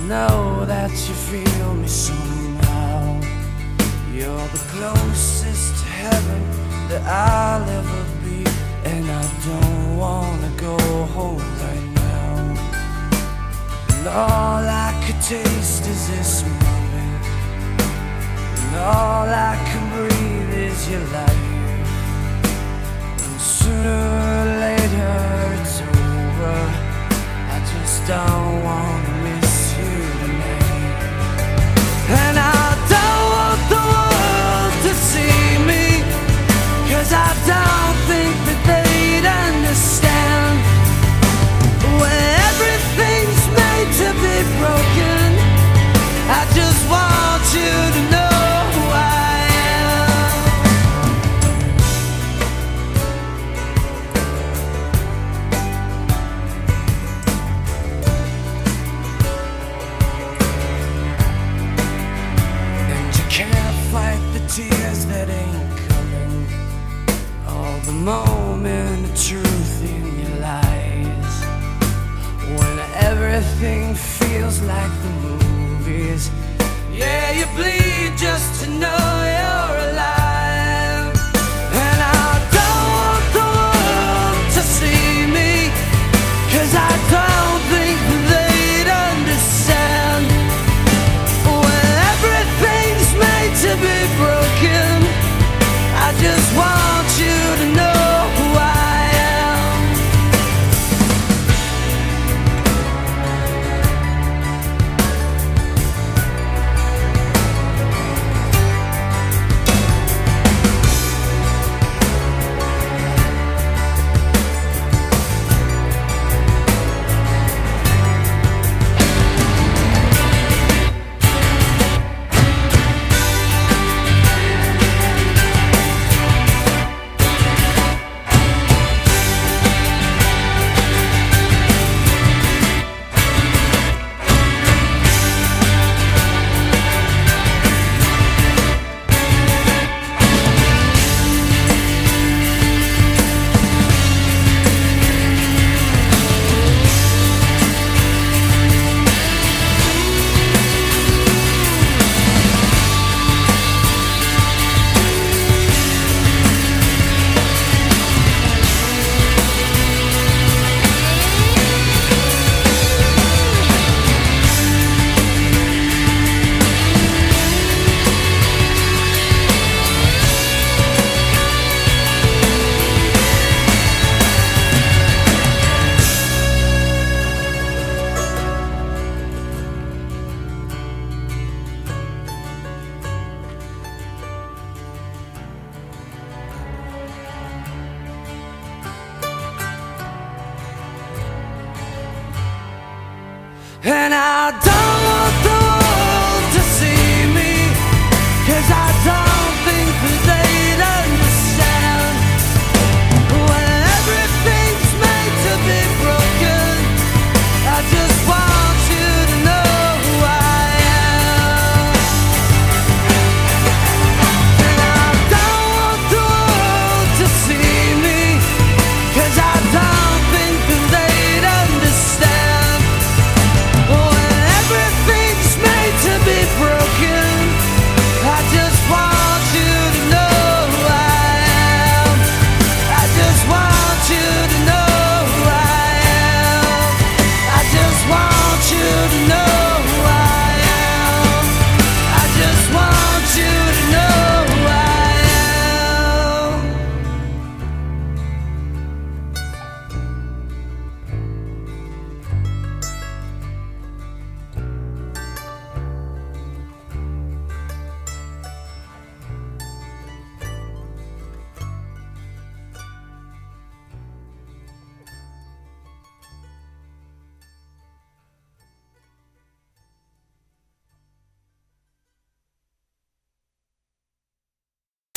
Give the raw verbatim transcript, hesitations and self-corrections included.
know that you feel me somehow. You're the closest to heaven that I'll ever be, and I don't wanna go home right now. And all I could taste is this moment, and all I can breathe is your light. And sooner or later it's over, I just don't wanna miss you tonight. And I don't want the world to see me, 'cause I don't think that they'd understand. When everything's made to be broken, I just want you to know who I am. And you can't fight the tears that ain't coming, all the moment of truth in your lies. When everything feels like the movies, yeah, you bleed just to know you're alive. And I don't want the world to see me, 'cause I don't think they'd understand. When everything's made to be broken, I just want you to know who I am. And I don't